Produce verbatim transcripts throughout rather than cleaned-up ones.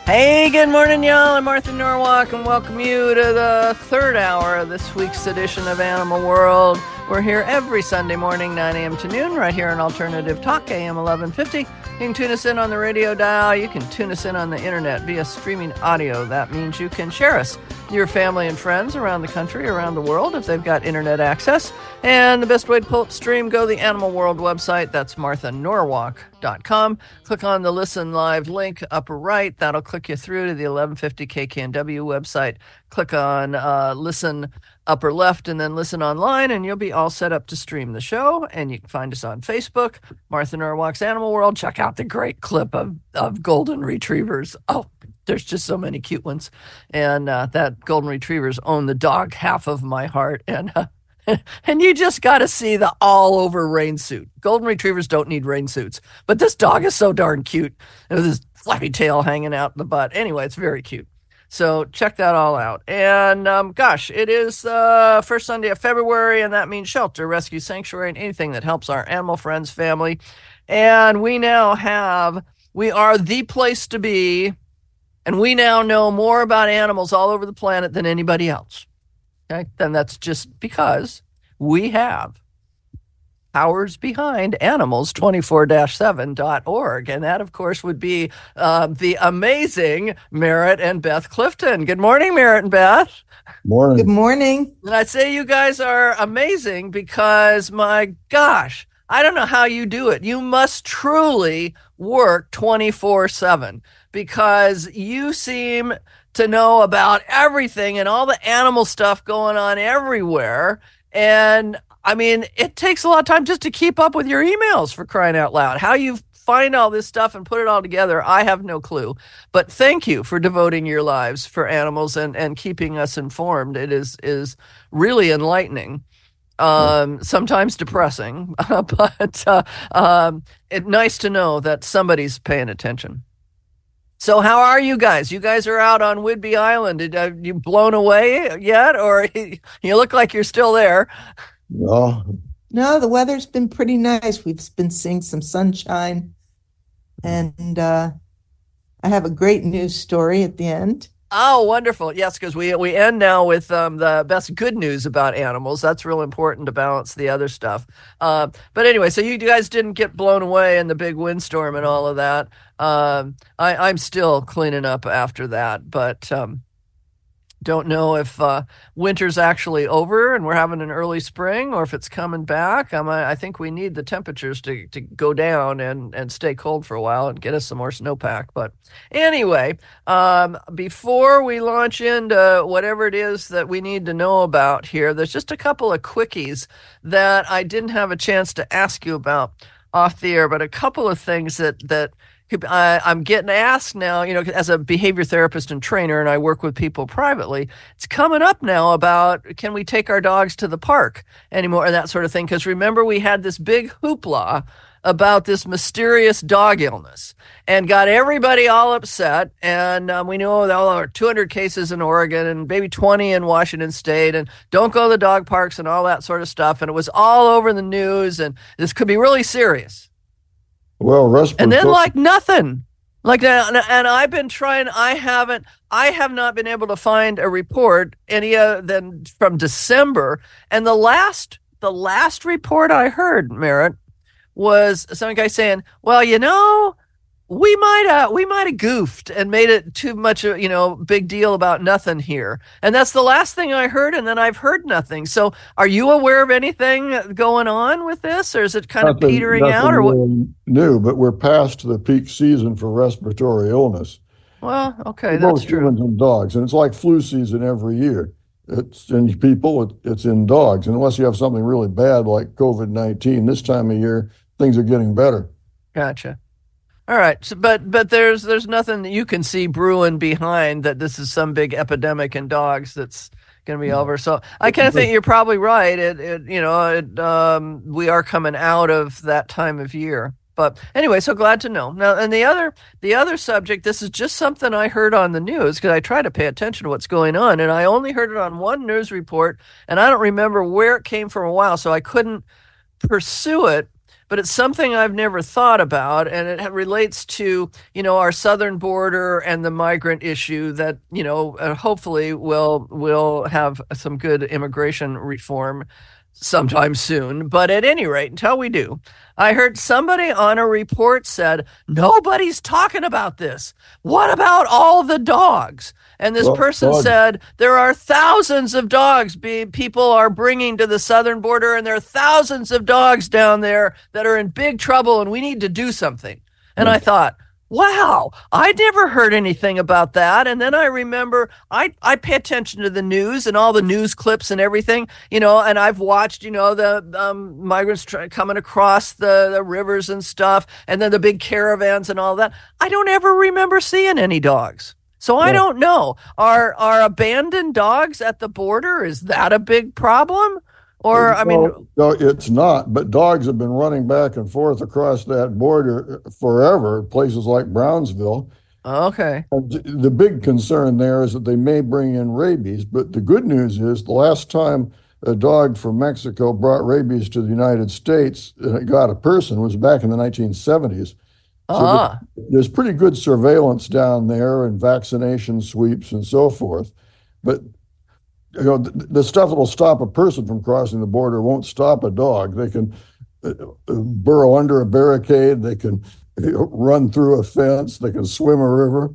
Hey, good morning, y'all. I'm Martha Norwalk, and welcome you to the third hour of this week's edition of Animal World. We're here every Sunday morning, nine a.m. to noon, right here on Alternative Talk, A M eleven fifty. You can tune us in on the radio dial. You can tune us in on the internet via streaming audio. That means you can share us, your family and friends around the country, around the world, if they've got internet access. And the best way to pull up stream, go to the Animal World website. That's martha norwalk dot com. Click on the Listen Live link upper right. That'll click you through to the eleven fifty K K N W website. Click on uh, Listen upper left and then Listen Online, and you'll be all set up to stream the show. And you can find us on Facebook, Martha Norwalk's Animal World. Check out the great clip of, of golden retrievers. Oh, there's just so many cute ones. And uh, that golden retrievers own the dog half of my heart. And uh, and you just got to see the all-over rain suit. Golden retrievers don't need rain suits, but this dog is so darn cute with his fluffy tail hanging out the butt. Anyway, it's very cute. So check that all out. And um, gosh, it is uh, first Sunday of February, and that means shelter, rescue, sanctuary, and anything that helps our animal friends, family. And we now have, we are the place to be, and we now know more about animals all over the planet than anybody else. Okay, then that's just because we have powers behind animals twenty-four seven dot org. And that, of course, would be uh, the amazing Merritt and Beth Clifton. Good morning, Merritt and Beth. Morning. Good morning. And I'd say you guys are amazing because, my gosh, I don't know how you do it. You must truly work twenty-four seven because you seem to know about everything and all the animal stuff going on everywhere. And I mean, it takes a lot of time just to keep up with your emails, for crying out loud. How you find all this stuff and put it all together, I have no clue. But thank you for devoting your lives for animals and, and keeping us informed. It is is really enlightening. Um, sometimes depressing, but uh, um, it's nice to know that somebody's paying attention. So how are you guys? You guys are out on Whidbey Island. Did uh, you blown away yet, or you look like you're still there? No. No, the weather's been pretty nice. We've been seeing some sunshine, and uh, I have a great news story at the end. Oh, wonderful. Yes, because we we end now with um, the best good news about animals. That's real important to balance the other stuff. Uh, but anyway, so you guys didn't get blown away in the big windstorm and all of that. Um, I, I'm still cleaning up after that, but um, don't know if uh, winter's actually over and we're having an early spring or if it's coming back. Um, I, I think we need the temperatures to, to go down and, and stay cold for a while and get us some more snowpack. But anyway, um, before we launch into whatever it is that we need to know about here, there's just a couple of quickies that I didn't have a chance to ask you about off the air, but a couple of things that, that I, I'm getting asked now, you know, as a behavior therapist and trainer, and I work with people privately, it's coming up now about, can we take our dogs to the park anymore, and that sort of thing. Because remember, we had this big hoopla about this mysterious dog illness and got everybody all upset. And um, we know there are two hundred cases in Oregon and maybe twenty in Washington State, and don't go to the dog parks and all that sort of stuff. And it was all over the news, and this could be really serious. Well, respiratory. And then like nothing. Like that, and, and I've been trying, I haven't, I have not been able to find a report any other than from December. And the last, the last report I heard, Merritt, was some guy saying, well, you know, we might have, we might have goofed and made it too much, you know, big deal about nothing here. And that's the last thing I heard. And then I've heard nothing. So are you aware of anything going on with this, or is it kind nothing, of petering out, or what? New, but we're past the peak season for respiratory illness. Well, okay, for that's both true. Humans and dogs. And it's like flu season every year. It's in people, it, it's in dogs. And unless you have something really bad like COVID nineteen, this time of year, things are getting better. Gotcha. All right, so, but but there's there's nothing that you can see brewing behind that this is some big epidemic in dogs that's going to be over. So I kind of think you're probably right. It, it you know it, um, we are coming out of that time of year. But anyway, so glad to know. Now, and the other the other subject, this is just something I heard on the news because I try to pay attention to what's going on, and I only heard it on one news report, and I don't remember where it came from a while, so I couldn't pursue it. but it's something I've never thought about, and it relates to, you know, our southern border and the migrant issue that, you know, uh, hopefully will will have some good immigration reform sometime soon. But at any rate, until we do, I heard somebody on a report said, nobody's talking about this. What about all the dogs? And this Well, person dog- said, there are thousands of dogs be, people are bringing to the southern border, and there are thousands of dogs down there that are in big trouble, and we need to do something. And I thought, wow, I'd never heard anything about that. And then I remember I, I pay attention to the news and all the news clips and everything, you know, and I've watched, you know, the um, migrants try, coming across the, the rivers and stuff, and then the big caravans and all that. I don't ever remember seeing any dogs. So I Yeah. don't know. Are are abandoned dogs at the border? Is that a big problem? Or, I mean, No, no, it's not. But dogs have been running back and forth across that border forever, places like Brownsville. okay. And the big concern there is that they may bring in rabies. But the good news is the last time a dog from Mexico brought rabies to the United States and it got a person was back in the nineteen seventies. So Ah, the- there's pretty good surveillance down there and vaccination sweeps and so forth. But you know, the, the stuff that'll stop a person from crossing the border won't stop a dog. They can uh, uh, burrow under a barricade, they can you know, run through a fence, they can swim a river.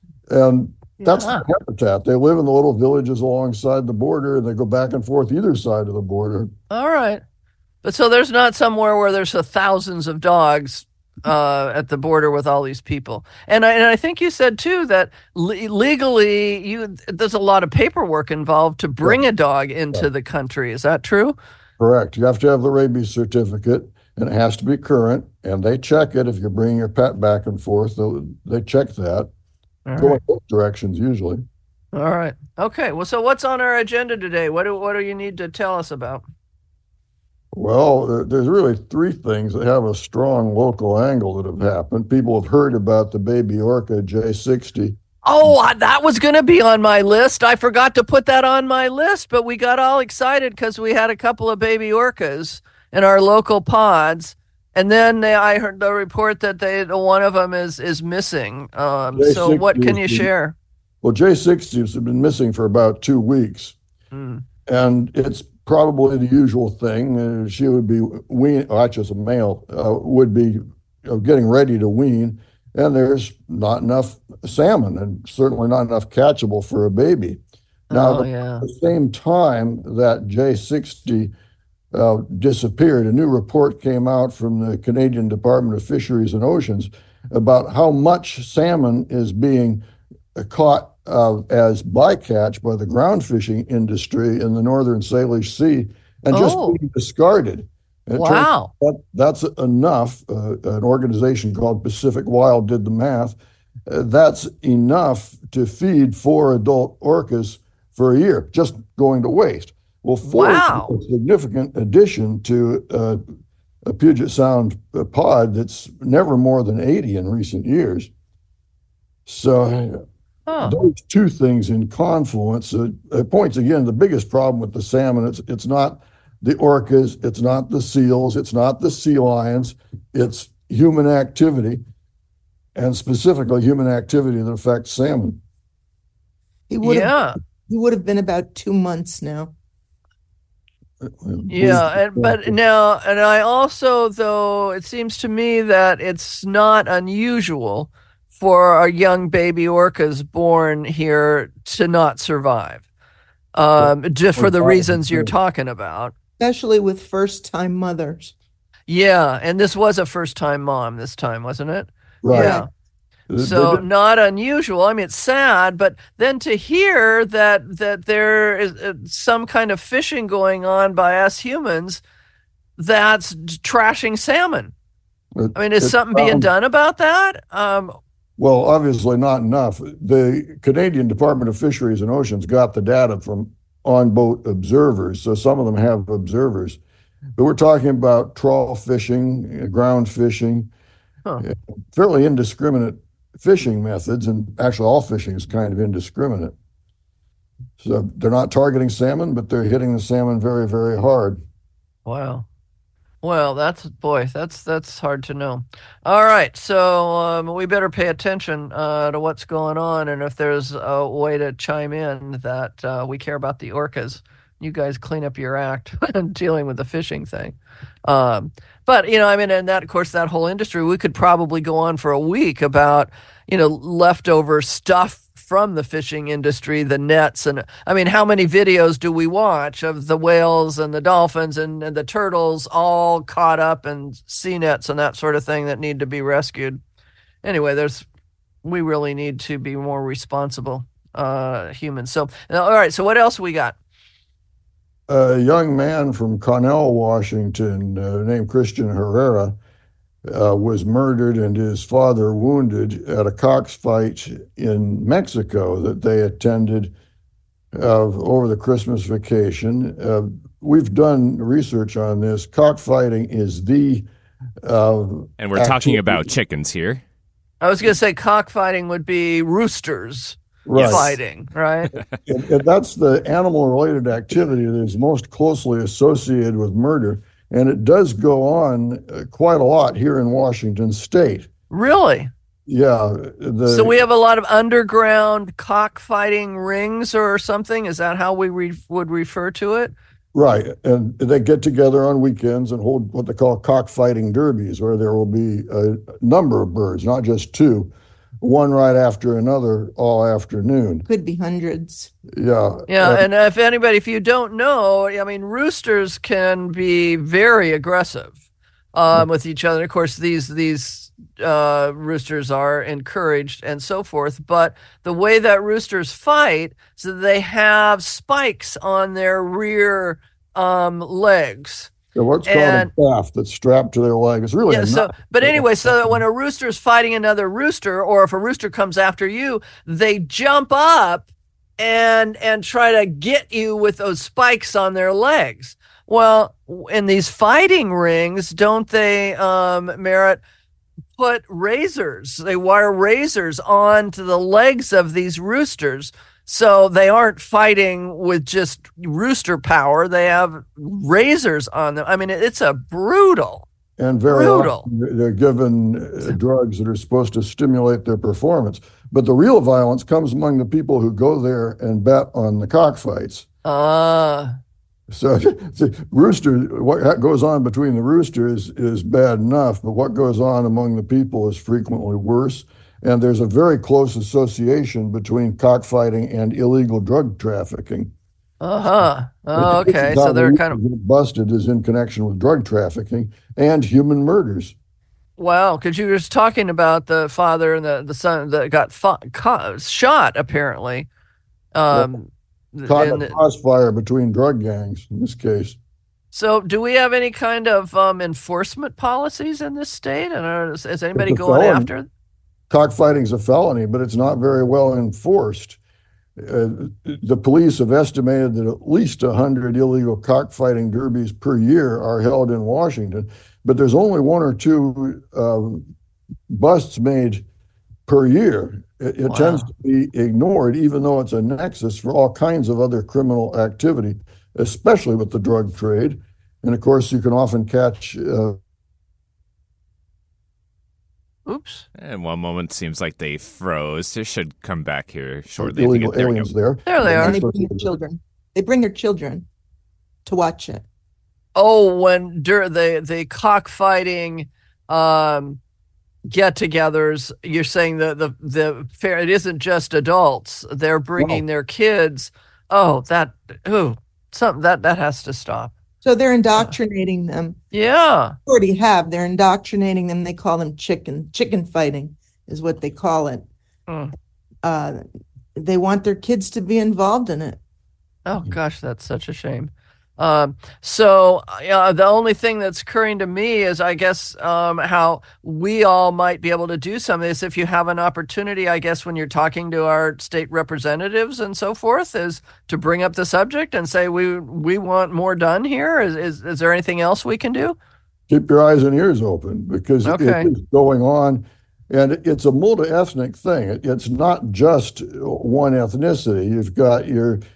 And that's yeah. their habitat. They live in the little villages alongside the border and they go back and forth either side of the border. All right. But so there's not somewhere where there's a thousands of dogs uh, at the border with all these people. And I, and I think you said too that le- legally you there's a lot of paperwork involved to bring a dog into Yeah. the country. Is that true? Correct. You have to have the rabies certificate and it has to be current. And they check it if you're bringing your pet back and forth. They, they check that. All Go in right. both directions usually. All right. Okay. Well, so what's on our agenda today? What do what do you need to tell us about? Well, there- there's really three things that have a strong local angle that have happened. People have heard about the baby orca J sixty. Oh, I- that was going to be on my list. I forgot to put that on my list, but we got all excited because we had a couple of baby orcas in our local pods, and then they, I heard the report that they one of them is is missing. Um, so, what can you J sixty is the- share? Well, J sixties have been missing for about two weeks, Mm. and it's probably the usual thing. Uh, she would be wean, oh, actually, it's a male, uh, would be you know, getting ready to wean, and there's not enough salmon, and certainly not enough catchable for a baby. Now, Oh, the- yeah. At the same time that J sixty uh, disappeared, a new report came out from the Canadian Department of Fisheries and Oceans about how much salmon is being uh, caught uh, as bycatch by the ground fishing industry in the northern Salish Sea and just Oh. being discarded. And it turns Wow. out that's enough. Uh, an organization called Pacific Wild did the math. Uh, that's enough to feed four adult orcas for a year, just going to waste. Well, four Wow. is a significant addition to uh, a Puget Sound uh, pod that's never more than eighty in recent years. So Huh. those two things in confluence uh, it points again the biggest problem with the salmon. It's it's not the orcas, it's not the seals, it's not the sea lions, it's human activity, and specifically human activity that affects salmon. He would have Yeah. he would have been about two months now. Yeah, and, but now, and I also, though, it seems to me that it's not unusual for our young baby orcas born here to not survive, um, just for the reasons you're talking about. Especially with first-time mothers. Yeah, and this was a first-time mom this time, wasn't it? Right. Yeah. They- So they- not unusual. I mean, it's sad, but then to hear that that there is uh, some kind of fishing going on by us humans that's trashing salmon. it- I mean, is it something being sounds- done about that? Um, Well, obviously not enough. The Canadian Department of Fisheries and Oceans got the data from on-boat observers, so some of them have observers. But we're talking about trawl fishing, uh, ground fishing, Huh. uh, fairly indiscriminate fishing methods, and actually all fishing is kind of indiscriminate. So they're not targeting salmon, but they're hitting the salmon very, very hard. wow. Well, that's boy, that's that's hard to know. All right, so um, we better pay attention uh, to what's going on, and if there's a way to chime in that uh, we care about the orcas, you guys clean up your act dealing with the fishing thing. Um, but you know, I mean, and that, of course, that whole industry, we could probably go on for a week about you know leftover stuff from the fishing industry, the nets, and I mean, how many videos do we watch of the whales and the dolphins and, and the turtles all caught up in sea nets and that sort of thing that need to be rescued? Anyway, there's we really need to be more responsible uh, humans. So, all right. So, what else we got? A young man from Connell, Washington, uh, named Christian Herrera, uh, was murdered and his father wounded at a cockfight in Mexico that they attended uh, over the Christmas vacation. Uh, we've done research on this. Cockfighting is the uh, and we're talking about chickens here. I was going to say cockfighting would be roosters right. fighting, right? and, and that's the animal-related activity that is most closely associated with murder. And it does go on uh, quite a lot here in Washington State. Really? Yeah. The, so we have a lot of underground cockfighting rings or something? Is that how we re- would refer to it? Right. And they get together on weekends and hold what they call cockfighting derbies, where there will be a number of birds, not just two, one right after another all afternoon. Could be hundreds. Yeah. Yeah. Uh, and if anybody, if you don't know, I mean, roosters can be very aggressive um, with each other. Of course, these, these uh, roosters are encouraged and so forth. But the way that roosters fight, so they have spikes on their rear um, legs. So what's and, called a calf that's strapped to their leg. It's really yeah. So, but anyway, so that when a rooster is fighting another rooster, or if a rooster comes after you, they jump up and and try to get you with those spikes on their legs. Well, in these fighting rings, don't they, um, Merritt, put razors? They wire razors onto the legs of these roosters. So they aren't fighting with just rooster power. They have razors on them. I mean, it's a brutal, and very brutal. often they're given uh, drugs that are supposed to stimulate their performance. But the real violence comes among the people who go there and bet on the cockfights. Ah. Uh, so the rooster, what goes on between the roosters is bad enough, but what goes on among the people is frequently worse. And there's a very close association between cockfighting and illegal drug trafficking. Uh-huh. Oh, okay. So they're kind of busted is in connection with drug trafficking and human murders. Wow, because you were just talking about the father and the, the son that got fought, caught, shot, apparently. Um, well, caught in a crossfire between drug gangs in this case. So do we have any kind of um, enforcement policies in this state? And is, is anybody going felony. after? Cockfighting is a felony, but it's not very well enforced. Uh, the police have estimated that at least one hundred illegal cockfighting derbies per year are held in Washington, but there's only one or two uh, busts made per year. It, it wow. tends to be ignored, even though it's a nexus for all kinds of other criminal activity, especially with the drug trade. And of course, you can often catch uh, Oops. And one moment seems like they froze. They should come back here shortly. Illegal there aliens there. There they are. And they bring their children. They bring their children to watch it. Oh, when dur- the, the cockfighting um, get-togethers, you're saying the, the, the fair, it isn't just adults. They're bringing No. their kids. Oh, that, ooh, something that, that has to stop. So they're indoctrinating them. Yeah. They already have. They're indoctrinating them. They call them chicken. Chicken fighting is what they call it. Mm. Uh, they want their kids to be involved in it. Oh, gosh, that's such a shame. Um, so uh, the only thing that's occurring to me is, I guess, um, how we all might be able to do some of this if you have an opportunity, I guess, when you're talking to our state representatives and so forth, is to bring up the subject and say, we we want more done here. Is is, is there anything else we can do? Keep your eyes and ears open, because okay. it is going on. And it's a multi-ethnic thing. It's not just one ethnicity. You've got your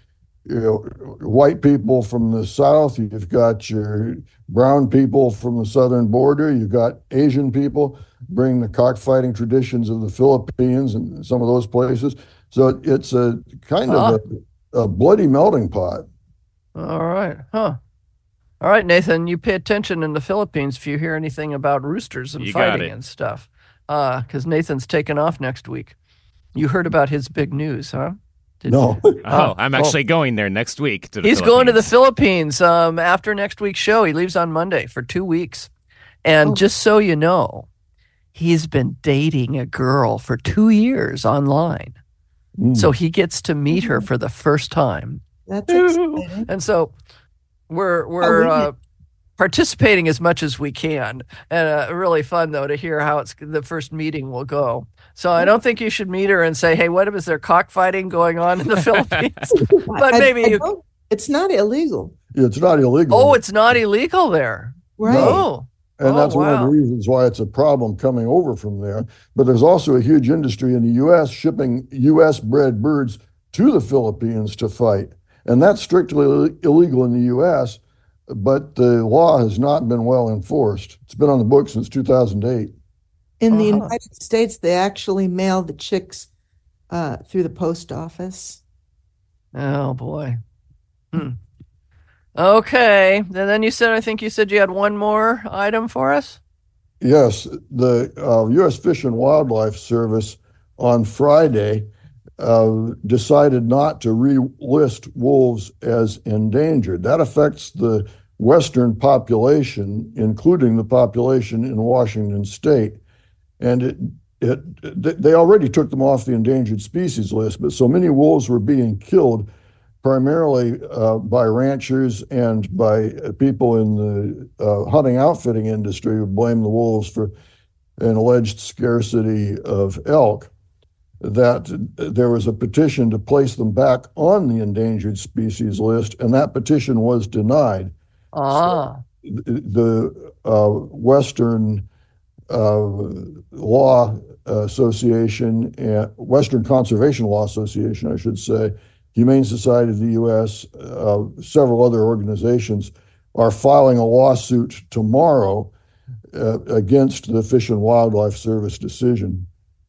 you know, white people from the south, you've got your brown people from the southern border, you've got Asian people bring the cockfighting traditions of the Philippines and some of those places. So it's a kind Huh. of a, a bloody melting pot. All right. Huh. All right, Nathan, you pay attention in the Philippines if you hear anything about roosters and You got fighting it. and stuff. Uh, because Nathan's taking off next week. You heard about his big news, huh? Did- No. Oh, Oh, I'm oh. actually going there next week to the He's going to the Philippines. Philippines um, after next week's show. He leaves on Monday for two weeks. And Oh. just so you know, he's been dating a girl for two years online. Mm. So he gets to meet her for the first time. That's exciting. And so we're we're we uh, participating as much as we can. And uh, really fun, though, to hear how it's the first meeting will go. So I don't think you should meet her and say, hey, what is there cockfighting going on in the Philippines? But I- maybe I you- don't- It's not illegal, It's not illegal. Oh, it's not illegal there. right? Oh, And Oh, that's one of wow. the reasons why it's a problem coming over from there. But there's also a huge industry in the U S shipping U S bred birds to the Philippines to fight. And that's strictly Ill- illegal in the U S, but the law has not been well enforced. It's been on the books since two thousand eight. In the Uh-huh. United States, they actually mail the chicks uh, through the post office. Oh boy. Hmm. Okay. And then you said, I think you said you had one more item for us. Yes, the uh, U S Fish and Wildlife Service on Friday uh, decided not to relist wolves as endangered. That affects the western population, including the population in Washington State. And it, it, they already took them off the endangered species list, but so many wolves were being killed primarily uh, by ranchers and by people in the uh, hunting outfitting industry who blame the wolves for an alleged scarcity of elk, that there was a petition to place them back on the endangered species list, and that petition was denied. Ah. The uh, Western uh, Law Association, uh, Western Conservation Law Association, I should say, Humane Society of the U S, uh, several other organizations are filing a lawsuit tomorrow uh, against the Fish and Wildlife Service decision.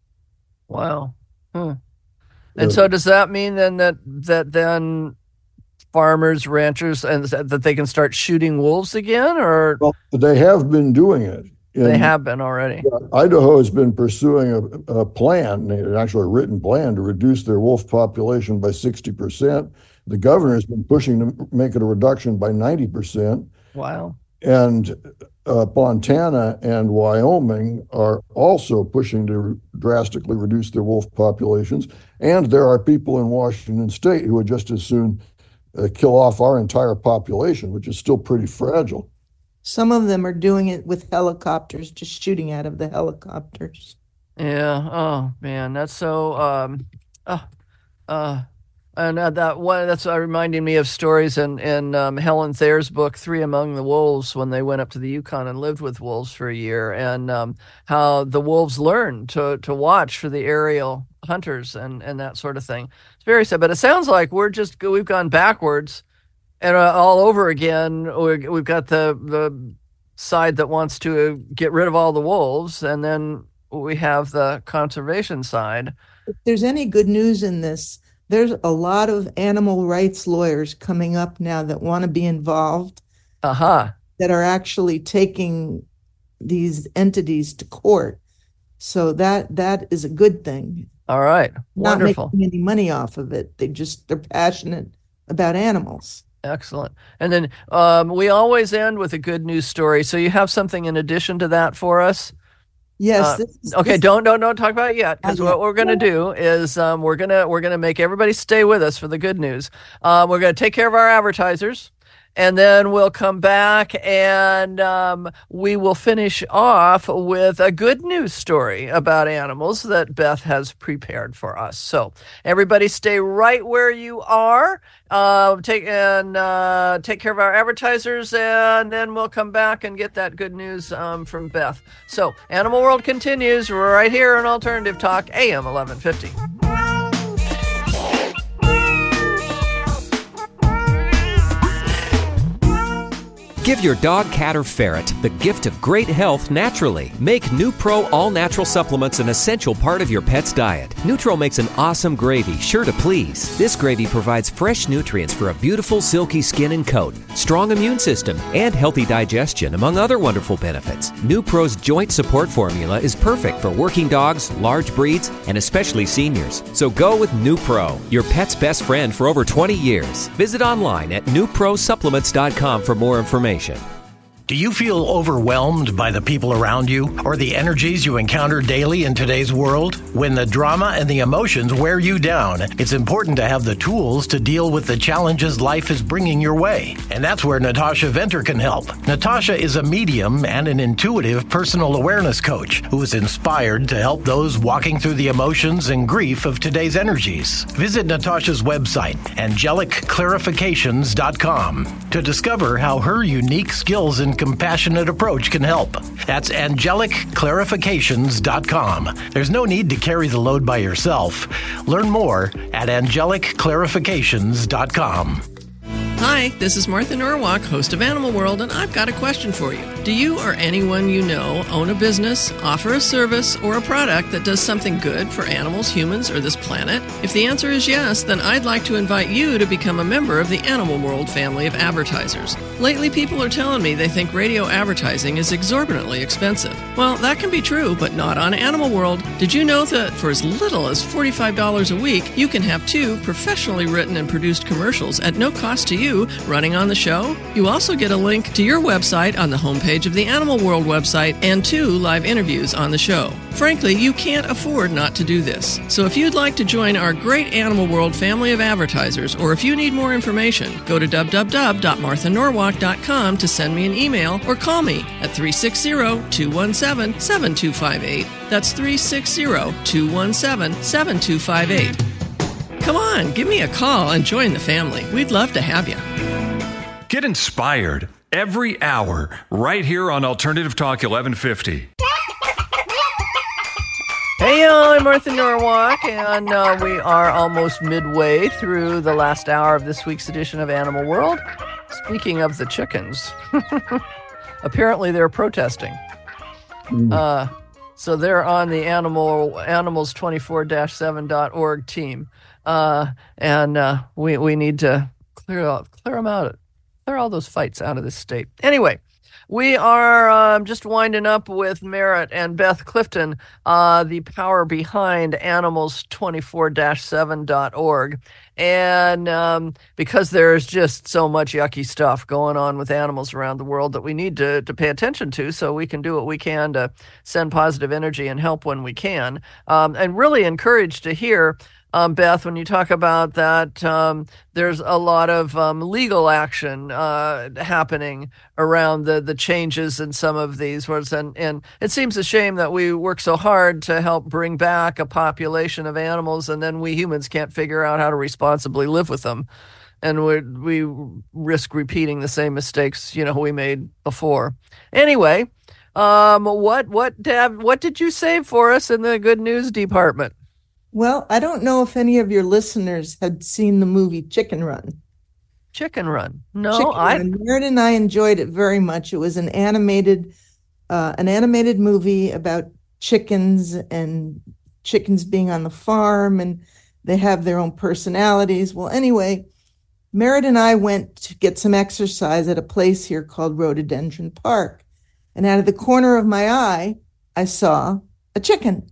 Wow. Hmm. And Uh, so does that mean then that that then farmers, ranchers, and that they can start shooting wolves again, or Well, they have been doing it. they In- have been already? Idaho has been pursuing a, a plan, actually a written plan, to reduce their wolf population by sixty percent. The governor has been pushing to make it a reduction by ninety percent. Wow. And uh, Montana and Wyoming are also pushing to drastically reduce their wolf populations. And there are people in Washington State who would just as soon uh, kill off our entire population, which is still pretty fragile. Some of them are doing it with helicopters, just shooting out of the helicopters. Yeah. Oh man, that's so. Um. Uh. Uh. And uh, that one that's uh, reminding me of stories in in um, Helen Thayer's book Three Among the Wolves, when they went up to the Yukon and lived with wolves for a year, and um, how the wolves learned to to watch for the aerial hunters and and that sort of thing. It's very sad, but it sounds like we're just we've gone backwards and uh, all over again. We're, we've got the the side that wants to get rid of all the wolves, and then we have the conservation side. If there's any good news in this, there's a lot of animal rights lawyers coming up now that want to be involved, Aha. that are actually taking these entities to court. So that that is a good thing. All right. Not Wonderful. making any money off of it. They just they're passionate about animals. Excellent. And then um, we always end with a good news story. So you have something in addition to that for us? Yes. Uh, this is, Okay, this- don't don't don't talk about it yet, because Not what yet. we're gonna do is um, we're gonna we're gonna make everybody stay with us for the good news. Um, we're gonna take care of our advertisers, and then we'll come back and um, we will finish off with a good news story about animals that Beth has prepared for us. So everybody, stay right where you are. Uh, take and uh, take care of our advertisers, and then we'll come back and get that good news um, from Beth. So Animal World continues right here on Alternative Talk, A M eleven fifty. Give your dog, cat, or ferret the gift of great health naturally. Make NuPro all-natural supplements an essential part of your pet's diet. Nutro makes an awesome gravy, sure to please. This gravy provides fresh nutrients for a beautiful, silky skin and coat, strong immune system, and healthy digestion, among other wonderful benefits. NuPro's joint support formula is perfect for working dogs, large breeds, and especially seniors. So go with NuPro, your pet's best friend for over twenty years. Visit online at new pro supplements dot com for more information. Do you feel overwhelmed by the people around you or the energies you encounter daily in today's world? When the drama and the emotions wear you down, it's important to have the tools to deal with the challenges life is bringing your way. And that's where Natasha Venter can help. Natasha is a medium and an intuitive personal awareness coach who is inspired to help those walking through the emotions and grief of today's energies. Visit Natasha's website, angelic clarifications dot com, to discover how her unique skills and compassionate approach can help. That's angelic clarifications dot com. There's no need to carry the load by yourself. Learn more at angelic clarifications dot com. Hi, this is Martha Norwalk, host of Animal World, and I've got a question for you. Do you or anyone you know own a business, offer a service, or a product that does something good for animals, humans, or this planet? If the answer is yes, then I'd like to invite you to become a member of the Animal World family of advertisers. Lately, people are telling me they think radio advertising is exorbitantly expensive. Well, that can be true, but not on Animal World. Did you know that for as little as forty-five dollars a week, you can have two professionally written and produced commercials at no cost to you running on the show? You also get a link to your website on the homepage of the Animal World website and two live interviews on the show. Frankly, you can't afford not to do this. So if you'd like to join our great Animal World family of advertisers, or if you need more information, go to w w w dot martha norwalk dot com to send me an email or call me at three six zero, two one seven, seven two five eight. That's three six zero, two one seven, seven two five eight. Come on, give me a call and join the family. We'd love to have you. Get inspired every hour right here on Alternative Talk eleven fifty. Hey, I'm Martha Norwalk, and uh, we are almost midway through the last hour of this week's edition of Animal World. Speaking of the chickens, apparently they're protesting. Mm. Uh, so they're on the animal animals twenty-four dash seven dot org team, uh, and uh, we we need to clear out, clear them out, clear all those fights out of this state. Anyway. We are um, just winding up with Merritt and Beth Clifton, uh, the power behind animals twenty-four dash seven dot org. And um, because there's just so much yucky stuff going on with animals around the world that we need to, to pay attention to, so we can do what we can to send positive energy and help when we can. Um, and really encouraged to hear Um, Beth, when you talk about that, um, there's a lot of um, legal action uh, happening around the, the changes in some of these words. And, and it seems a shame that we work so hard to help bring back a population of animals, and then we humans can't figure out how to responsibly live with them. And we we risk repeating the same mistakes, you know, we made before. Anyway, um, what what Dab, what did you save for us in the good news department? Well, I don't know if any of your listeners had seen the movie Chicken Run. Chicken Run. No, Chicken I. Run. Merritt and I enjoyed it very much. It was an animated, uh, an animated movie about chickens and chickens being on the farm, and they have their own personalities. Well, anyway, Merritt and I went to get some exercise at a place here called Rhododendron Park, and out of the corner of my eye, I saw a chicken.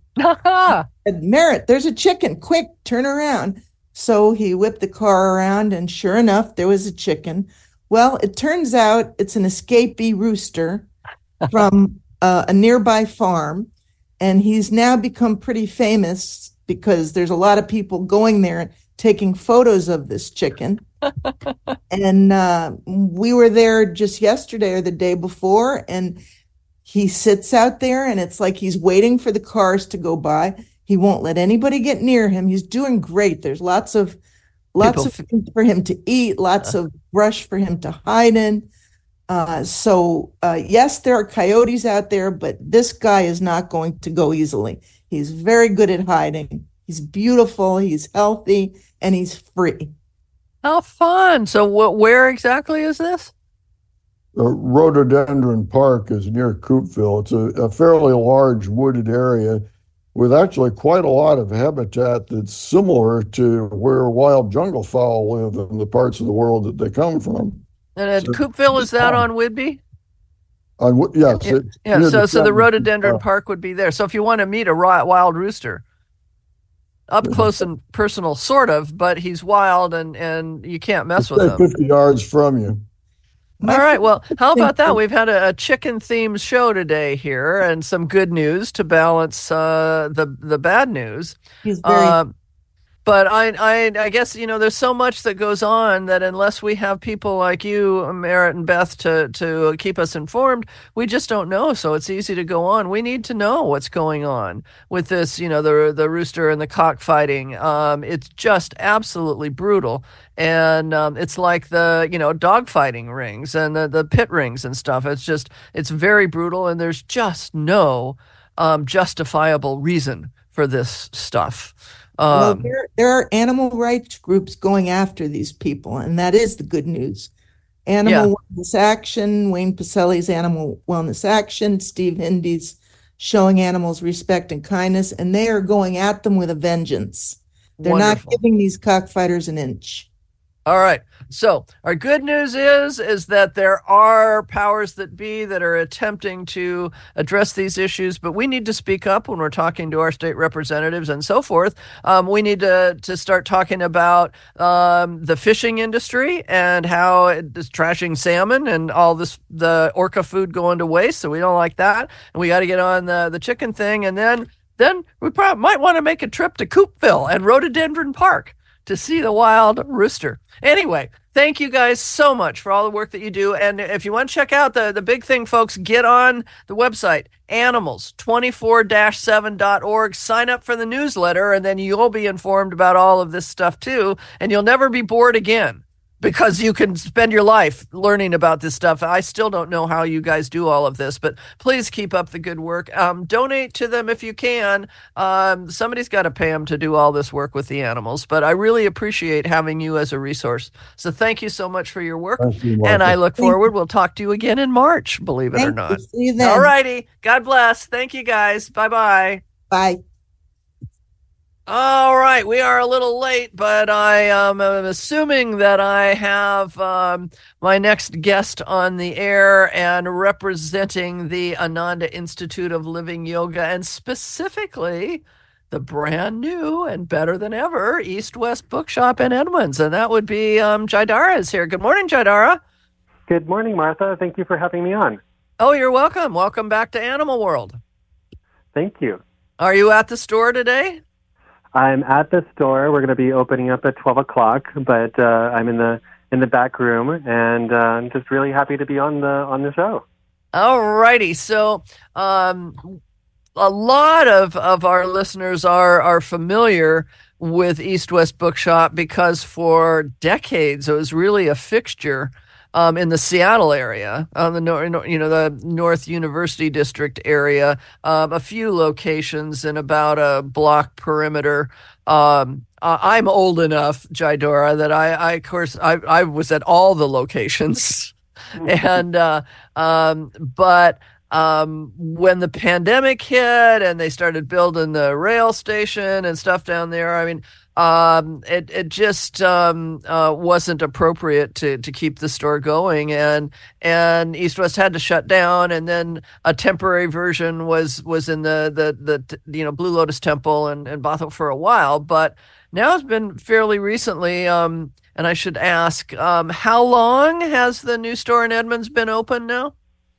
Said, Merritt, there's a chicken. Quick, turn around. So he whipped the car around, and sure enough, there was a chicken. Well, it turns out it's an escapee rooster from uh, a nearby farm, and he's now become pretty famous because there's a lot of people going there and taking photos of this chicken. And uh, we were there just yesterday or the day before, and he sits out there, and it's like he's waiting for the cars to go by. He won't let anybody get near him. He's doing great. There's lots of lots People. of food for him to eat, lots uh. of brush for him to hide in. Uh, so, uh, yes, there are coyotes out there, but this guy is not going to go easily. He's very good at hiding. He's beautiful, he's healthy, and he's free. How fun. So wh- where exactly is this? uh, Rhododendron Park is near Coupeville. It's a, a fairly large wooded area with actually quite a lot of habitat that's similar to where wild jungle fowl live in the parts of the world that they come from. And at So- Coupeville, is that on Whidbey? On, Wo- yes. Yeah, it's yeah, near so so the Center- rhododendron uh, park would be there. So if you want to meet a ri- wild rooster, up close and personal, sort of, but he's wild and and you can't mess with stay him. fifty yards from you. My All right. Well, how thing- about that? We've had a, a chicken themed show today here, and some good news to balance uh, the the bad news. He's very Um, but I, I, I guess you know there's so much that goes on that unless we have people like you, Merritt and Beth, to to keep us informed, we just don't know. So it's easy to go on. We need to know what's going on with this. You know, the the rooster and the cockfighting. Um, it's just absolutely brutal, and um, it's like the you know dogfighting rings and the the pit rings and stuff. It's just it's very brutal, and there's just no um, justifiable reason for this stuff. well, Um, there, there are animal rights groups going after these people, and that is the good news. Animal Wellness Action, Wayne Pacelli's Animal Wellness Action, Steve Hindy's Showing Animals Respect and Kindness, and they are going at them with a vengeance. They're Wonderful. not giving these cockfighters an inch. All right. So our good news is is that there are powers that be that are attempting to address these issues, but we need to speak up when we're talking to our state representatives and so forth. Um, we need to to start talking about um, the fishing industry and how it is trashing salmon and all this the orca food going to waste. So we don't like that, and we got to get on the the chicken thing, and then then we probably might want to make a trip to Coupeville and Rhododendron Park to see the wild rooster. Anyway, thank you guys so much for all the work that you do. And if you want to check out the, the big thing, folks, get on the website, animals twenty-four dash seven dot org. Sign up for the newsletter, and then you'll be informed about all of this stuff too. And you'll never be bored again because you can spend your life learning about this stuff. I still don't know how you guys do all of this, but please keep up the good work. Um, donate to them if you can. Um, somebody's got to pay them to do all this work with the animals, but I really appreciate having you as a resource. So thank you so much for your work. Thank you, And I Martha. look forward. We'll talk to you again in March, believe it or Thank not. you. See you then. All righty. God bless. Thank you guys. Bye-bye. Bye. All right, we are a little late, but I um, am assuming that I have um, my next guest on the air and representing the Ananda Institute of Living Yoga, and specifically the brand new and better than ever East West Bookshop in Edmonds, and that would be um, Jaidara is here. Good morning, Jaidara. Good morning, Martha. Thank you for having me on. Oh, you're welcome. Welcome back to Animal World. Thank you. Are you at the store today? I'm at the store. We're going to be opening up at twelve o'clock, but uh, I'm in the in the back room, and uh, I'm just really happy to be on the on the show. All righty. So, um, a lot of, of our listeners are are familiar with East West Bookshop because for decades it was really a fixture um, in the Seattle area, on the nor- you know the North University District area. Um, a few locations in about a block perimeter. Um, I'm old enough, Jaidora, that I, I of course I, I was at all the locations, and uh, um, but. Um, when the pandemic hit and they started building the rail station and stuff down there, I mean, um, it it just um, uh, wasn't appropriate to to keep the store going, and and East West had to shut down, and then a temporary version was was in the the the you know Blue Lotus Temple and and Bothell for a while, but now it's been fairly recently. Um, and I should ask, um, how long has the new store in Edmonds been open now?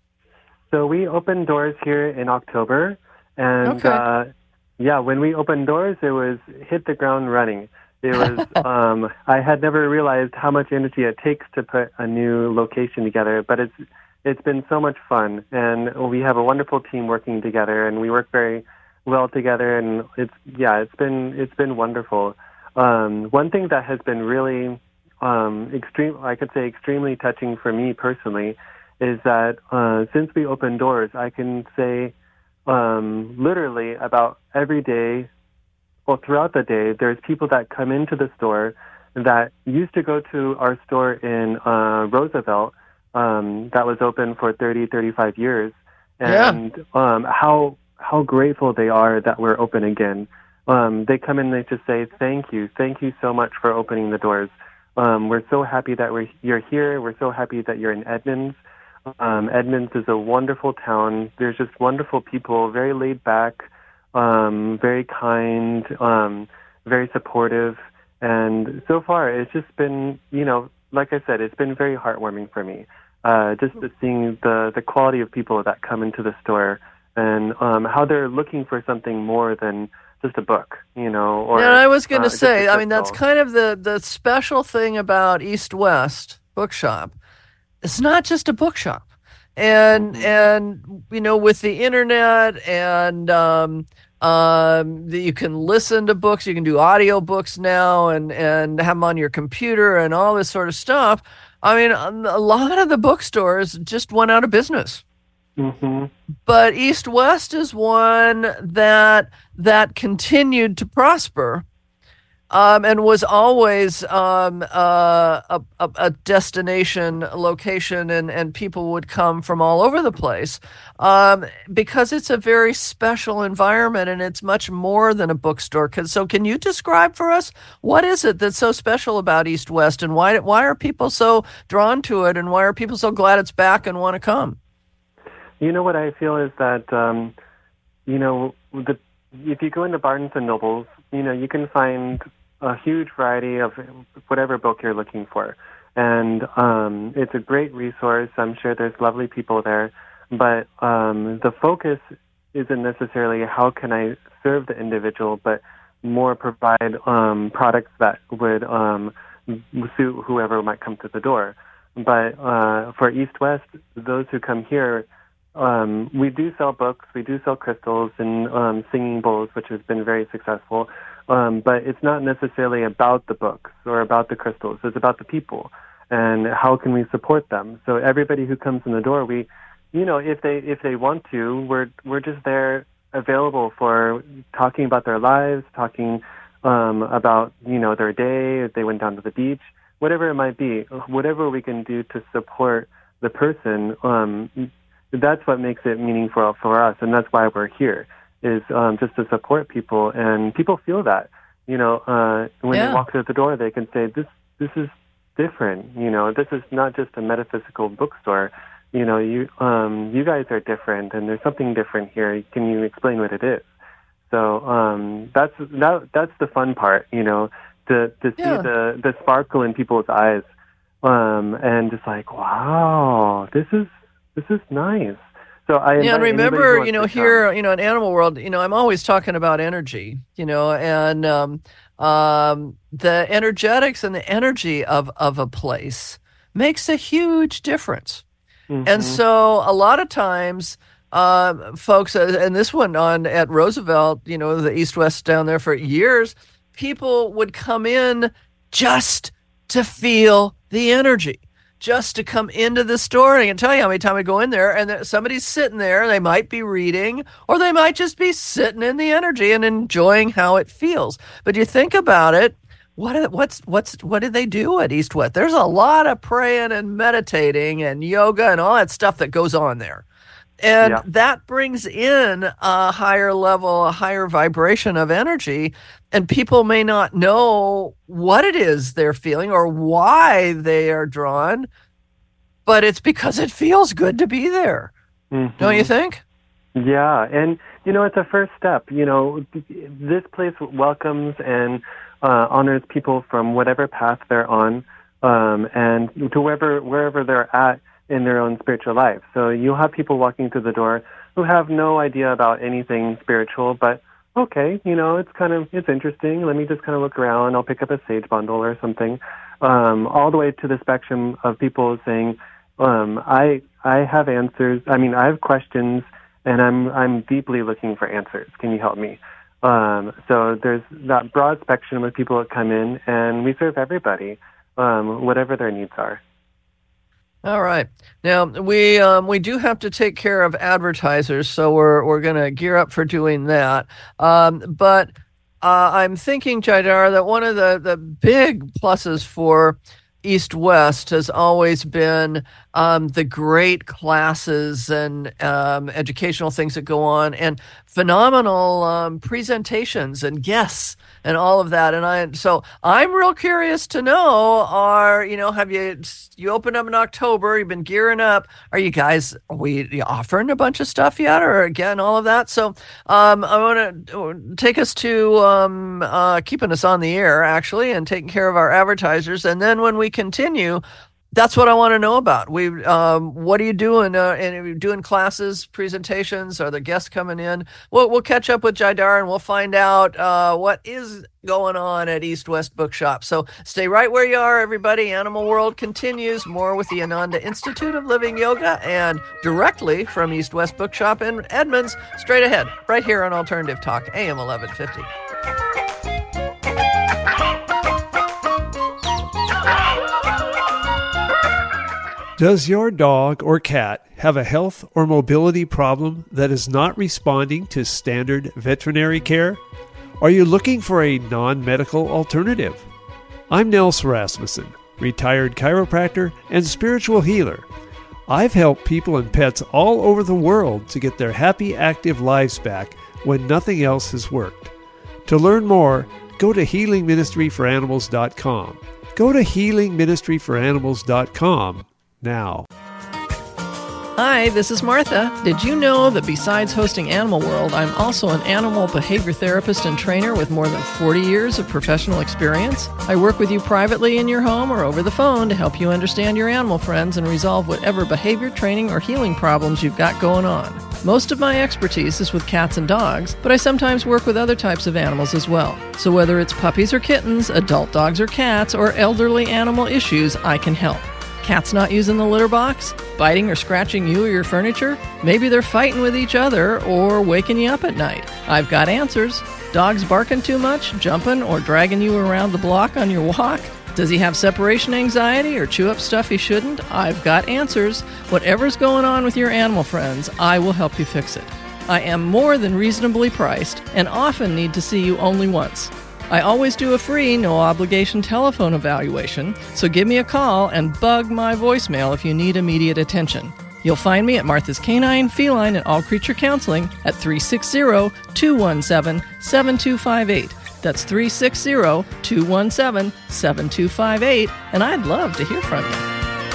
So we opened doors here in October, and Okay. uh, yeah, when we opened doors, it was hit the ground running. It was um, I had never realized how much energy it takes to put a new location together, but it's it's been so much fun, and we have a wonderful team working together, and we work very well together, and it's yeah, it's been it's been wonderful. Um, one thing that has been really um, extreme, I could say, extremely touching for me personally, is that uh, since we opened doors, I can say um, literally about every day, well, throughout the day, there's people that come into the store that used to go to our store in uh, Roosevelt um, that was open for thirty, thirty-five years, and yeah. um, how how grateful they are that we're open again. Um, they come in and they just say, thank you, thank you so much for opening the doors. Um, we're so happy that we're, you're here. We're so happy that you're in Edmonds. Um, Edmonds is a wonderful town. There's just wonderful people, very laid back, um, very kind, um, very supportive. And so far, it's just been, you know, like I said, it's been very heartwarming for me. Uh, just seeing the, the quality of people that come into the store and um, how they're looking for something more than just a book, you know. Or yeah, I was going to uh, say, I mean, that's kind of the, the special thing about East West Bookshop. It's not just a bookshop. And, mm-hmm. and you know, with the internet and um, um, the, you can listen to books, you can do audio books now and, and have them on your computer and all this sort of stuff. I mean, a lot of the bookstores just went out of business. Mm-hmm. But East West is one that that continued to prosper, um, and was always um, uh, a, a, a destination location, and, and people would come from all over the place um, because it's a very special environment, and it's much more than a bookstore. So, can you describe for us what is it that's so special about East West, and why why are people so drawn to it, and why are people so glad it's back and want to come? You know what I feel is that, um, you know, the, if you go into Barnes and Nobles, you know, you can find a huge variety of whatever book you're looking for. And um, it's a great resource. I'm sure there's lovely people there. But um, the focus isn't necessarily how can I serve the individual, but more provide um, products that would um, suit whoever might come to the door. But uh, for East West, those who come here, Um, we do sell books, we do sell crystals and um, singing bowls, which has been very successful. Um, but it's not necessarily about the books or about the crystals. It's about the people and how can we support them. So everybody who comes in the door, we, you know, if they if they want to, we're we're just there available for talking about their lives, talking um, about you know their day, if they went down to the beach, whatever it might be, whatever we can do to support the person. Um, That's what makes it meaningful for us, and that's why we're here, is um, just to support people. And people feel that, you know, uh, when yeah. they walk through the door, they can say, this this is different, you know, this is not just a metaphysical bookstore. You know, you um, you guys are different, and there's something different here. Can you explain what it is? So um, that's that, that's the fun part, you know, to, to see yeah. the, the sparkle in people's eyes um, and just like, wow, this is, This is nice. So I yeah, and remember, you know, here, you know, in Animal World, you know, I'm always talking about energy, you know, and um, um, the energetics and the energy of of a place makes a huge difference. Mm-hmm. And so a lot of times, um, folks, and this one on at Roosevelt, you know, the East West down there for years, people would come in just to feel the energy. Just to come into the store. And I can tell you how many times I go in there and somebody's sitting there, they might be reading, or they might just be sitting in the energy and enjoying how it feels. But you think about it, what what's what's what do they do at East West? There's a lot of praying and meditating and yoga and all that stuff that goes on there. And yeah. that brings in a higher level, a higher vibration of energy. And people may not know what it is they're feeling or why they are drawn, but it's because it feels good to be there. Mm-hmm. Don't you think? Yeah. And, you know, it's a first step. You know, this place welcomes and uh, honors people from whatever path they're on um, and to wherever, wherever they're at in their own spiritual life. So you'll have people walking through the door who have no idea about anything spiritual, but okay, you know, it's kind of, it's interesting. Let me just kind of look around. I'll pick up a sage bundle or something. Um, all the way to the spectrum of people saying, um, I, I have answers. I mean, I have questions and I'm, I'm deeply looking for answers. Can you help me? Um, so there's that broad spectrum of people that come in and we serve everybody, um, whatever their needs are. All right. Now we um, we do have to take care of advertisers, so we're we're going to gear up for doing that. Um, but uh, I'm thinking, Jaidar, that one of the, the big pluses for East West has always been um, the great classes and um, educational things that go on, and phenomenal um, presentations and guests and all of that. And I, so I'm real curious to know: Are you know, have you you opened up in October? You've been gearing up. Are you guys are we you offering a bunch of stuff yet, or again all of that? So um, I want to take us to um, uh, keeping us on the air, actually, and taking care of our advertisers. And then when we continue, that's what I want to know about. We, um, what are you doing? Uh, and are you doing classes, presentations? Are the guests coming in? We'll we'll catch up with Jidar and we'll find out uh, what is going on at East West Bookshop. So stay right where you are, everybody. Animal World continues. More with the Ananda Institute of Living Yoga and directly from East West Bookshop in Edmonds, straight ahead, right here on Alternative Talk, A M eleven fifty. Does your dog or cat have a health or mobility problem that is not responding to standard veterinary care? Are you looking for a non-medical alternative? I'm Nels Rasmussen, retired chiropractor and spiritual healer. I've helped people and pets all over the world to get their happy, active lives back when nothing else has worked. To learn more, go to healing ministry for animals dot com. Go to healing ministry for animals dot com now. Hi, this is Martha. Did you know that besides hosting Animal World, I'm also an animal behavior therapist and trainer with more than forty years of professional experience? I work with you privately in your home or over the phone to help you understand your animal friends and resolve whatever behavior training or healing problems you've got going on. Most of my expertise is with cats and dogs, but I sometimes work with other types of animals as well. So whether it's puppies or kittens, adult dogs or cats, or elderly animal issues, I can help. Cats not using the litter box? Biting or scratching you or your furniture? Maybe they're fighting with each other or waking you up at night. I've got answers. Dogs barking too much, jumping, or dragging you around the block on your walk? Does he have separation anxiety or chew up stuff he shouldn't? I've got answers. Whatever's going on with your animal friends, I will help you fix it. I am more than reasonably priced and often need to see you only once. I always do a free, no-obligation telephone evaluation, so give me a call and bug my voicemail if you need immediate attention. You'll find me at Martha's Canine, Feline, and All Creature Counseling at three six zero, two one seven, seven two five eight. That's three six zero, two one seven, seven two five eight, and I'd love to hear from you.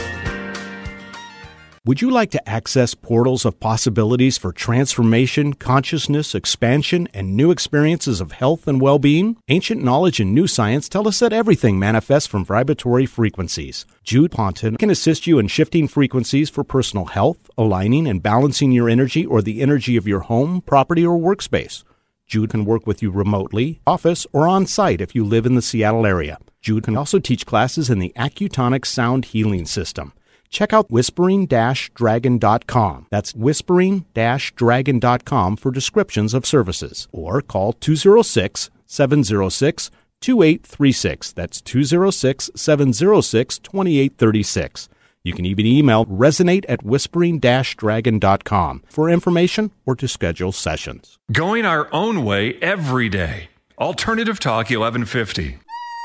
Would you like to access portals of possibilities for transformation, consciousness, expansion, and new experiences of health and well-being? Ancient knowledge and new science tell us that everything manifests from vibratory frequencies. Jude Ponton can assist you in shifting frequencies for personal health, aligning and balancing your energy or the energy of your home, property, or workspace. Jude can work with you remotely, office, or on-site if you live in the Seattle area. Jude can also teach classes in the Accutonic Sound Healing System. Check out whispering dash dragon dot com. That's whispering dash dragon dot com for descriptions of services. Or call two oh six, seven oh six, two eight three six. That's two oh six, seven oh six, two eight three six. You can even email resonate at whispering dash dragon dot com for information or to schedule sessions. Going our own way every day. Alternative Talk eleven fifty.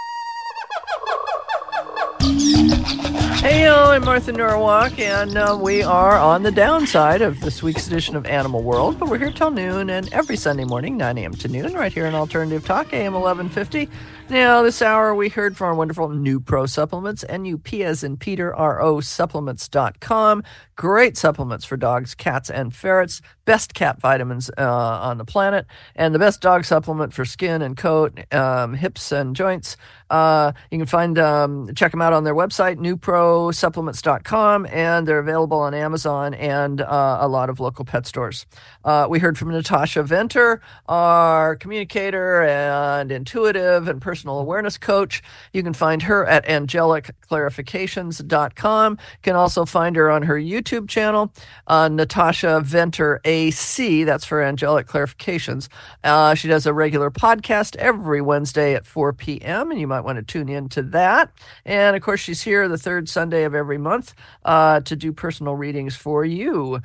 Hey, I'm Martha Norwalk, and uh, we are on the downside of this week's edition of Animal World, but we're here till noon, and every Sunday morning, nine a.m. to noon, right here on Alternative Talk, A M eleven fifty. Now, this hour, we heard from our wonderful NuPro Supplements, N U P as in Peter, R O supplements dot com. Great supplements for dogs, cats, and ferrets. Best cat vitamins uh, on the planet, and the best dog supplement for skin and coat, um, hips and joints. Uh, you can find, um, check them out on their website, Nu Pro supplements dot com, and they're available on Amazon and uh, a lot of local pet stores. Uh, we heard from Natasha Venter, our communicator and intuitive and personal awareness coach. You can find her at angelic clarifications dot com. You can also find her on her YouTube channel, uh, Natasha Venter A C. That's for Angelic Clarifications. Uh, she does a regular podcast every Wednesday at four p.m., and you might want to tune in to that. And, of course, she's here the third Sunday of every month uh, to do personal readings for you.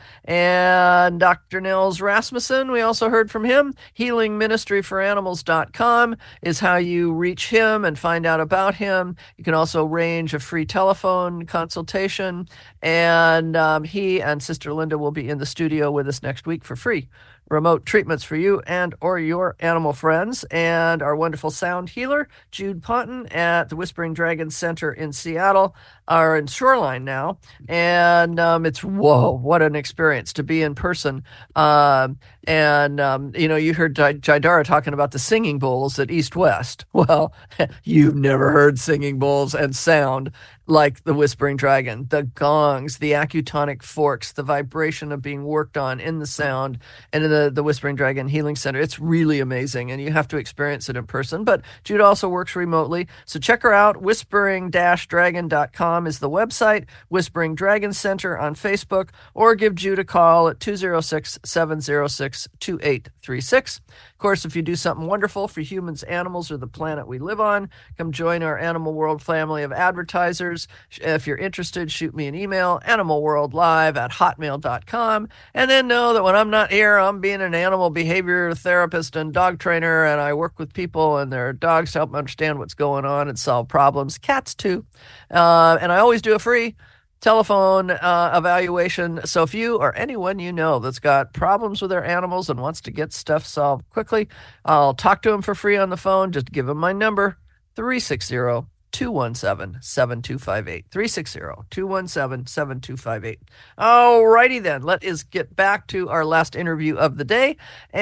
And Doctor Nils Rasmussen, we also heard from him. healing ministry for animals dot com is how you reach him and find out about him. You can also arrange a free telephone consultation. And um, he and Sister Linda will be in the studio with us next week for free. Remote treatments for you and or your animal friends. And our wonderful sound healer, Jude Ponton at the Whispering Dragon Center in Seattle, are in Shoreline now. And um, it's, whoa, what an experience to be in person. Um, and, um, you know, you heard J- Jidara talking about the singing bowls at East West. Well, you've never heard singing bowls and sound like the Whispering Dragon. The gongs, the acutonic forks, the vibration of being worked on in the sound and in the, the Whispering Dragon Healing Center. It's really amazing, and you have to experience it in person. But Jude also works remotely, so check her out. whispering dash dragon dot com is the website, Whispering Dragon Center on Facebook, or give Jude a call at two oh six, seven oh six, two eight three six. Of course, if you do something wonderful for humans, animals, or the planet we live on, come join our Animal World family of advertisers. If you're interested, shoot me an email, animalworldlive at hotmail dot com, and then know that when I'm not here, I'm being an animal behavior therapist and dog trainer, and I work with people and their dogs to help them understand what's going on and solve problems. Cats, too. Uh, and I always do a free telephone uh, evaluation. So if you or anyone you know that's got problems with their animals and wants to get stuff solved quickly, I'll talk to them for free on the phone. Just give them my number, three six zero, two one seven, seven two five eight. three six zero, two one seven, seven two five eight. All righty then. Let us get back to our last interview of the day.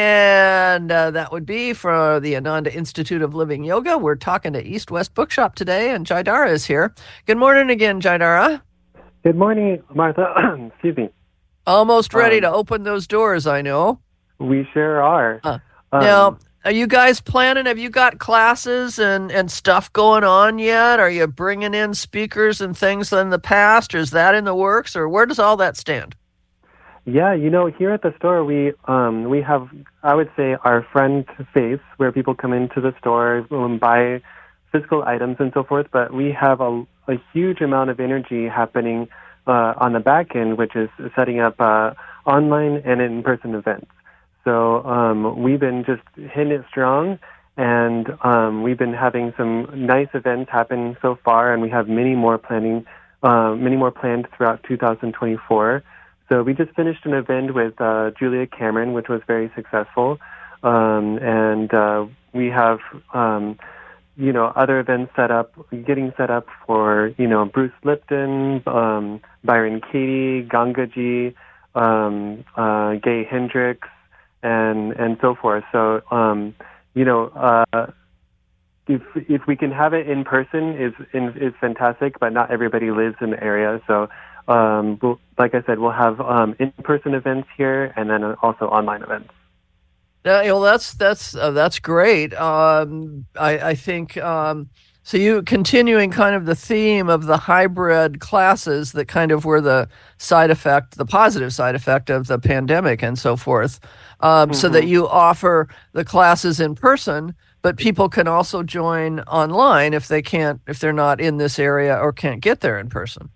And uh, that would be for the Ananda Institute of Living Yoga. We're talking to East West Bookshop today, and Jidara is here. Good morning again, Jidara. Good morning, Martha. Excuse me. Almost ready um, to open those doors, I know. We sure are. Uh, um, now, are you guys planning? Have you got classes and, and stuff going on yet? Are you bringing in speakers and things in the past? Or is that in the works? Or where does all that stand? Yeah, you know, here at the store, we um, we have, I would say, our friend face, where people come into the store and buy physical items and so forth, but we have a, a huge amount of energy happening uh, on the back end, which is setting up uh, online and in-person events. So um, we've been just hitting it strong, and um, we've been having some nice events happen so far, and we have many more planning, uh, many more planned throughout two thousand twenty-four. So we just finished an event with uh, Julia Cameron, which was very successful, um, and uh, we have um, you know, other events set up, getting set up for, you know, Bruce Lipton, um, Byron Katie, Gangaji, um, uh, Gay Hendricks, and and so forth. So, um, you know, uh, if if we can have it in person, is is fantastic. But not everybody lives in the area, so um, we'll, like I said, we'll have um, in-person events here, and then also online events. Uh, well, that's that's uh, that's great. Um, I, I think um, so. You continuing kind of the theme of the hybrid classes that kind of were the side effect, the positive side effect of the pandemic and so forth, um, mm-hmm. so that you offer the classes in person, but people can also join online if they can't, if they're not in this area or can't get there in person.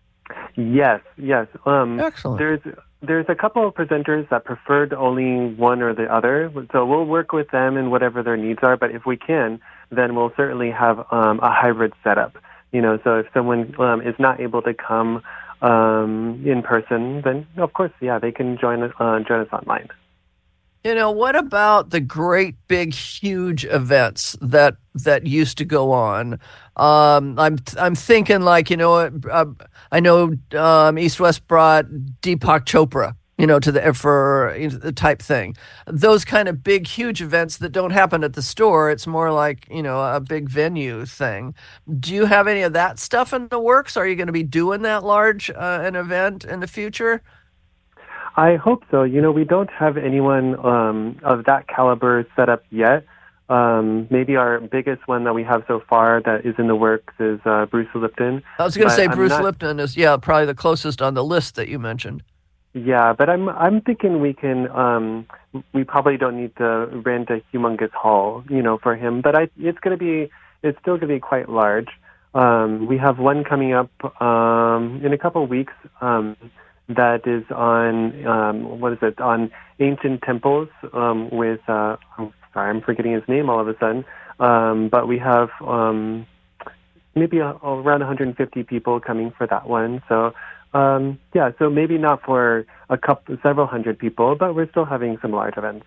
Yes, yes. Um, Excellent. There's. There's a couple of presenters that preferred only one or the other, so we'll work with them and whatever their needs are. But if we can, then we'll certainly have um, a hybrid setup. You know, so if someone um, is not able to come um, in person, then of course, yeah, they can join us uh, join us online. You know, what about the great, big, huge events that that used to go on? Um, I'm I'm thinking like, you know, uh, I know um, East West brought Deepak Chopra, you know, to the for you know, the type thing. Those kind of big, huge events that don't happen at the store. It's more like, you know, a big venue thing. Do you have any of that stuff in the works? Are you going to be doing that large uh, an event in the future? I hope so. You know, we don't have anyone um, of that caliber set up yet. Um, maybe our biggest one that we have so far that is in the works is uh, Bruce Lipton. I was going to say I'm Bruce not... Lipton is, yeah, probably the closest on the list that you mentioned. Yeah, but I'm I'm thinking we can. Um, we probably don't need to rent a humongous hall, you know, for him. But I, it's going to be, it's still going to be quite large. Um, we have one coming up um, in a couple of weeks um, that is on, um, what is it, on ancient temples um, with, uh, I'm sorry, I'm forgetting his name all of a sudden, um, but we have um, maybe a, around one hundred fifty people coming for that one. So, um, yeah, so maybe not for a couple, several hundred people, but we're still having some large events.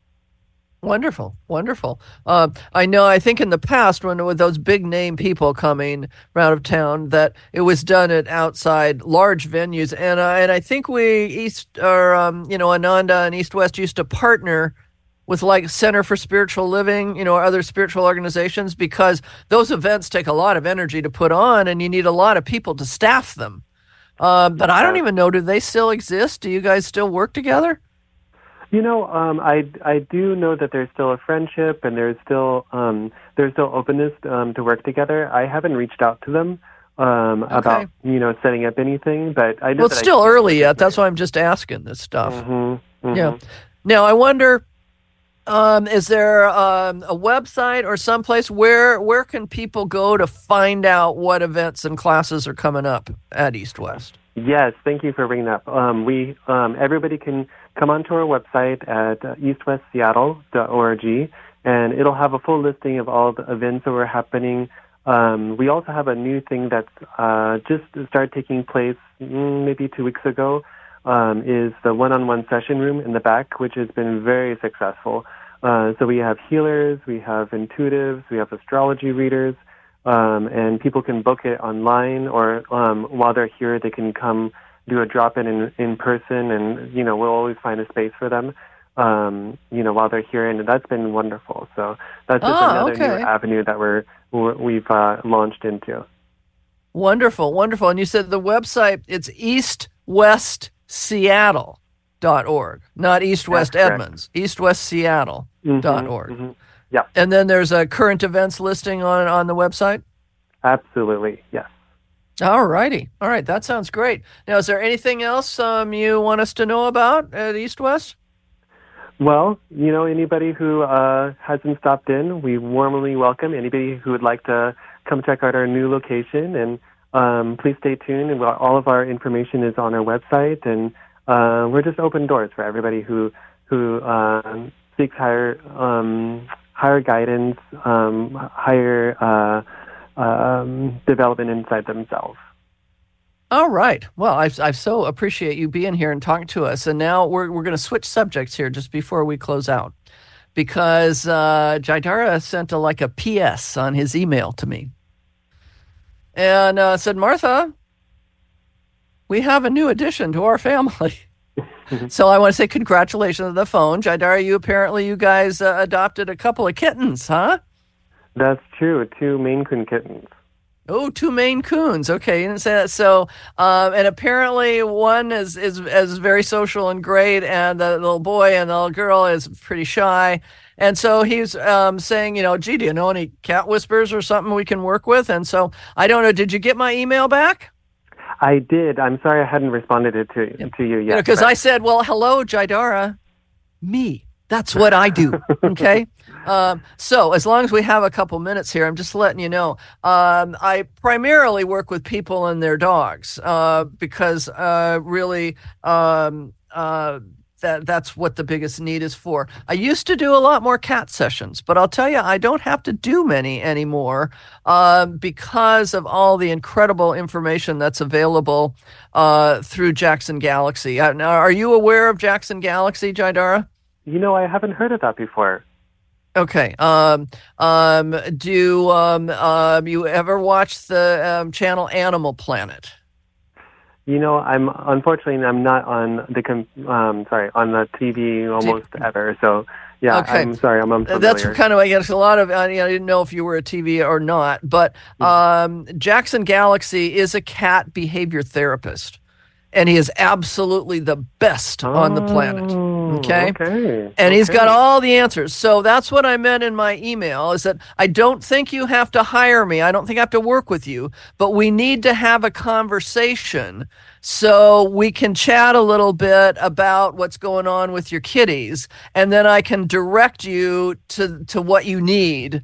Wonderful, wonderful. Uh, I know, I think in the past, when with those big name people coming out of town, that it was done at outside large venues. And uh, and I think we, East, or, um, you know, Ananda and East West used to partner with like Center for Spiritual Living, you know, or other spiritual organizations, because those events take a lot of energy to put on and you need a lot of people to staff them. Uh, but I don't even know, do they still exist? Do you guys still work together? You know, um, I I do know that there's still a friendship and there's still um, there's still openness um, to work together. I haven't reached out to them um, Okay. about you know setting up anything, but I know Well, it's that still I early yet. That's why I'm just asking this stuff. Mm-hmm, mm-hmm. Yeah. Now, I wonder, um, is there um, a website or someplace where where can people go to find out what events and classes are coming up at East West? Yes, thank you for bringing that up. Um, we um, everybody can come onto our website at uh, east west seattle dot org, and it'll have a full listing of all the events that were happening. Um, we also have a new thing that's uh, just started taking place mm, maybe two weeks ago, um, is the one-on-one session room in the back, which has been very successful. Uh, so we have healers, we have intuitives, we have astrology readers, um, and people can book it online, or um, while they're here, they can come do a drop-in in, in person, and, you know, we'll always find a space for them, um, you know, while they're here, and that's been wonderful. So that's just Oh, another okay. new avenue that we're, we're we've uh, launched into. Wonderful, wonderful. And you said the website, it's east west seattle dot org, not East West That's correct. Edmonds, east west seattle dot org. Mm-hmm, mm-hmm. Yeah, And then there's a current events listing on on the website? absolutely, yes. All righty. All right, that sounds great. Now, is there anything else um, you want us to know about at East West? Well, you know, anybody who uh, hasn't stopped in, we warmly welcome anybody who would like to come check out our new location. And um, please stay tuned. And all of our information is on our website. And uh, we're just open doors for everybody who who um, seeks higher um, higher guidance, um, higher uh, um, development inside themselves. All right. Well, I, I so appreciate you being here and talking to us. And now we're we're going to switch subjects here just before we close out, because uh, Jaidara sent a, like a P S on his email to me, and uh, said, "Martha, we have a new addition to our family." So I want to say congratulations on the phone, Jaidara. You apparently you guys uh, adopted a couple of kittens, huh? That's true. Two Maine Coon kittens. Oh, two Maine Coons. Okay, you didn't say that. So, um, and apparently one is, is is very social and great, and the little boy and the little girl is pretty shy. And so he's um, saying, you know, gee, do you know any cat whispers or something we can work with? And so I don't know. Did you get my email back? I did. I'm sorry I hadn't responded it to Yep. to you yet. Because but- I said, well, hello, Jaidara. Me. That's what I do. Okay. Um, so as long as we have a couple minutes here, I'm just letting you know, um, I primarily work with people and their dogs, uh, because, uh, really, um, uh, that that's what the biggest need is for. I used to do a lot more cat sessions, but I'll tell you, I don't have to do many anymore, um, because of all the incredible information that's available, uh, through Jackson Galaxy. Uh, now, are you aware of Jackson Galaxy, Jaidara? You know, I haven't heard of that before. Okay. Um, um, do um, um, you ever watch the um, channel Animal Planet? You know, I'm unfortunately I'm not on the com- um sorry on the T V almost ever. So yeah, Okay. I'm sorry, I'm unfamiliar. That's kind of, I guess, a lot of, I, you know, I didn't know if you were a T V or not, but um, Jackson Galaxy is a cat behavior therapist, and he is absolutely the best on the planet. Okay. Okay. And he's okay. got all the answers. So that's what I meant in my email, is that I don't think you have to hire me. I don't think I have to work with you, but we need to have a conversation so we can chat a little bit about what's going on with your kitties. And then I can direct you to, to what you need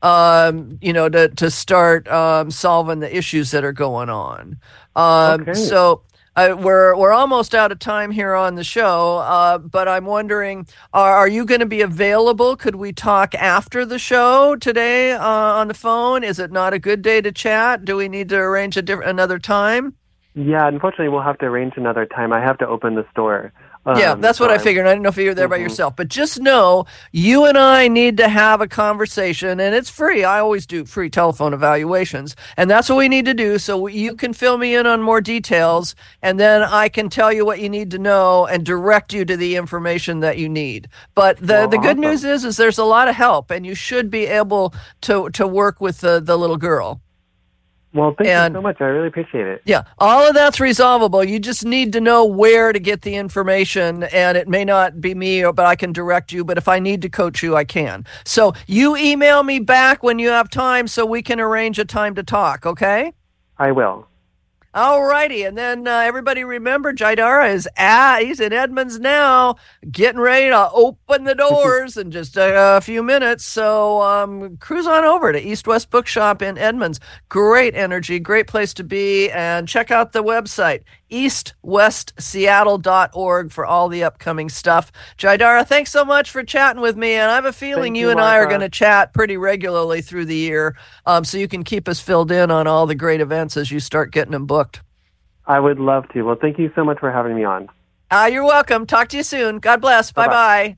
um, you know, to, to start um, solving the issues that are going on. Um, Okay. So uh, we're we're almost out of time here on the show, uh, but I'm wondering, are, are you going to be available? Could we talk after the show today uh, on the phone? Is it not a good day to chat? Do we need to arrange a different another time? Yeah, unfortunately, we'll have to arrange another time. I have to open the store. Yeah, Um, that's what so I figured. I didn't know if you were there by Mhm. yourself. But just know, you and I need to have a conversation, and it's free. I always do free telephone evaluations, and that's what we need to do, so you can fill me in on more details, and then I can tell you what you need to know and direct you to the information that you need. But the, Well, the good awesome. news is, is there's a lot of help, and you should be able to, to work with the, the little girl. Well, thank And- you so much. I really appreciate it. Yeah, all of that's resolvable. You just need to know where to get the information, and it may not be me, or, but I can direct you. But if I need to coach you, I can. So you email me back when you have time so we can arrange a time to talk, okay? I will. All righty. And then uh, everybody remember, Jaidara is at, he's in Edmonds now, getting ready to open the doors in just a, a few minutes. So um, cruise on over to East West Bookshop in Edmonds. Great energy, great place to be. And check out the website, east west seattle dot org, for all the upcoming stuff. Jaidara, thanks so much for chatting with me. And I have a feeling Thank you, you, and I are Martha. going to chat pretty regularly through the year, um, so you can keep us filled in on all the great events as you start getting them booked. I would love to. Well, thank you so much for having me on. Ah, you're welcome. Talk to you soon. God bless. Bye bye.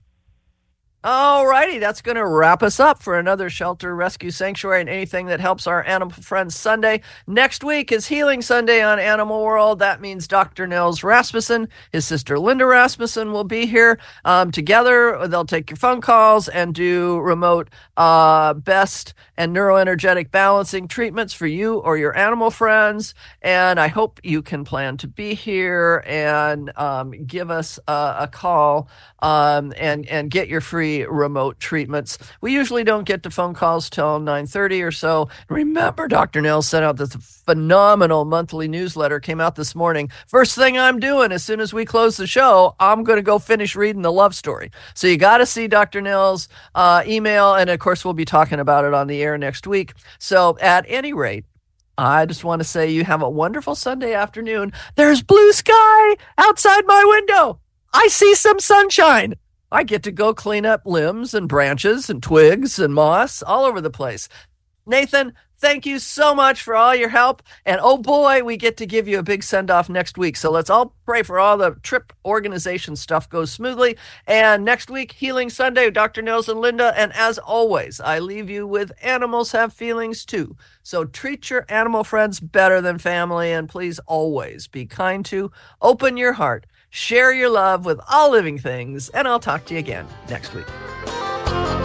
All righty, that's going to wrap us up for another Shelter Rescue Sanctuary and anything that helps our animal friends Sunday. Next week is Healing Sunday on Animal World. That means Doctor Nils Rasmussen, his sister Linda Rasmussen will be here um, together. They'll take your phone calls and do remote uh, best and neuroenergetic balancing treatments for you or your animal friends. And I hope you can plan to be here and um, give us a, a call um, and, and get your free remote treatments. We usually don't get to phone calls till nine thirty or so. Remember, Doctor Nils sent out this phenomenal monthly newsletter, came out this morning. First thing I'm doing as soon as we close the show, I'm going to go finish reading the love story. So you got to see Doctor Nils' uh, email, and of course we'll be talking about it on the air next week. So at any rate, I just want to say you have a wonderful Sunday afternoon. There's blue sky outside my window. I see some sunshine. I get to go clean up limbs and branches and twigs and moss all over the place. Nathan, thank you so much for all your help. And oh boy, we get to give you a big send off next week. So let's all pray for all the trip organization stuff goes smoothly. And next week, Healing Sunday, Doctor Nils and Linda. And as always, I leave you with animals have feelings too. So treat your animal friends better than family. And please always be kind to, open your heart, share your love with all living things. And I'll talk to you again next week.